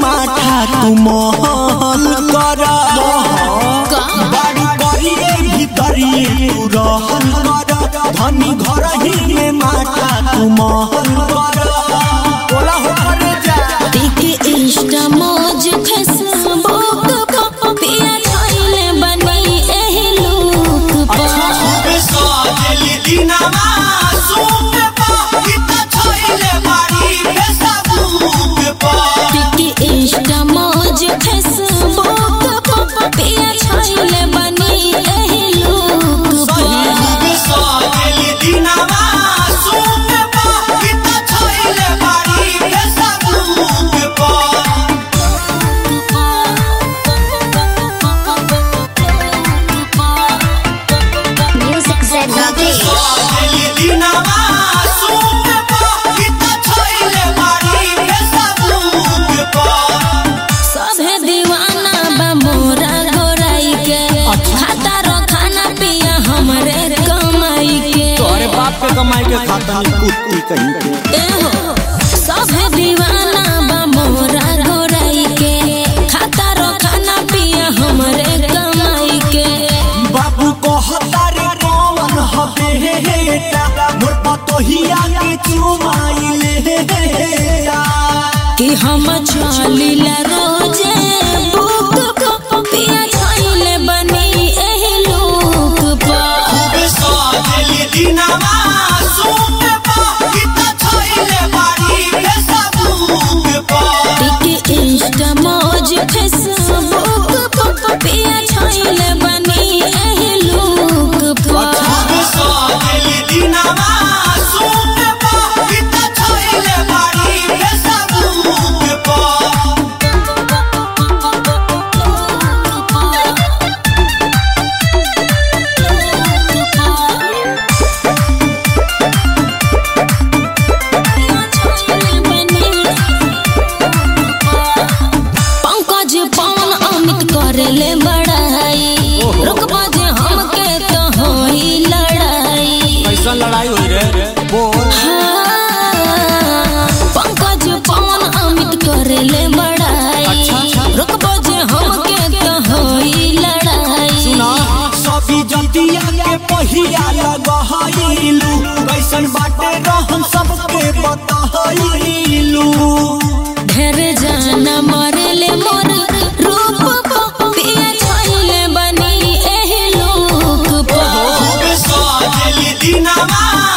माथा तू महल कर बाड़ी करिए भीतरिए तू रहल कर धनी घर ही में माथा तू महल कर बोला हो करे जा देखे इंस्टा मौज फेसबुक पिया छोइले बनी एही लुक पर सजली दिनमा सुन पा गीत छोइले बाड़ी फेसबुक पर देखे इंस्टा मौज फेसबुक पिया छोइले बनी एही लुक पर सजली दिनमा सुन पा गीत छोइले बाड़ी फेसबुक पर Music Zedaki. सजली दिनमा सुन पा गीत छोइले बाड़ी फेसबुक पर सभे दीवाना बा मोरा गोराई के खाता रो खाना पिया हमरे कमाई के तोरे बाप के कमाई के खाता में कुत्ती कहीं के एहो सभे दीवाना बा मोरा गोराई के खाता रो खाना पिया हमरे कमाई के बाबू को हतारे कौन हबे हेटा मोर पतोहिया के चुमाइले कि हम चलीला रोजे बुक पिया छोइले बनी एही लुक पर सजली दिनमा सुन पा गीत छोइले बाड़ी फेसबुक पर देखे इंस्टा मौज फेसबुक पिया छोइले बनी एही लुक पर सजली दिनमा सुन पा गीत छोइले बाड़ी फेसबुक पर पंकज पवन अमित करेले बड़ाई रुकबा जे हमके तो होई लड़ाई कैसा लड़ाई हुई रे बोल हाँ, पंकज पवन अमित करेले बड़ाई रुकबा जे हमके तो होई लड़ाई सभी जतिया के पहिया लगहइलू कैसन बाटे रहन सबके बताइलू ढेर जाना मरेले मोर रूप पिया छोइले बनी एही लुक पर सजली दिनमा